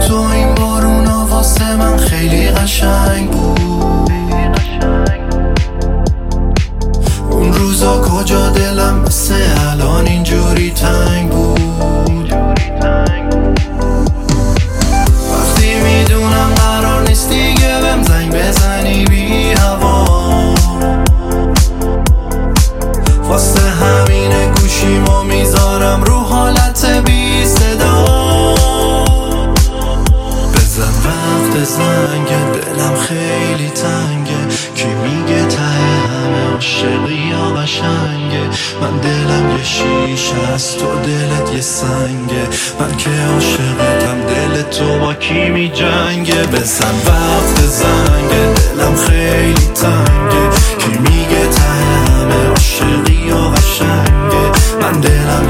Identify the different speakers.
Speaker 1: تو این بارونا واسه من خیلی قشنگ بود. اون روزا کجا دلم مثل الان اینجوری تنگ بود. وقتی میدونم قرار نیست دیگه بهم زنگ بزنی بی هوا، واسه همینه گوشیمو میذارم رو حالت بی صدا. بزن وقت زنگه، دلم خیلی تنگه. کی میگه ته همه عاشقی یا قشنگه؟ من دلم یه شیشه است، تو دلت یه سنگه. من که عاشقتم، دل تو با کی می جنگه؟ بزن وقت زنگه، دلم خیلی تنگه. کی میگه ته همه عاشقی یا قشنگه؟ من دلم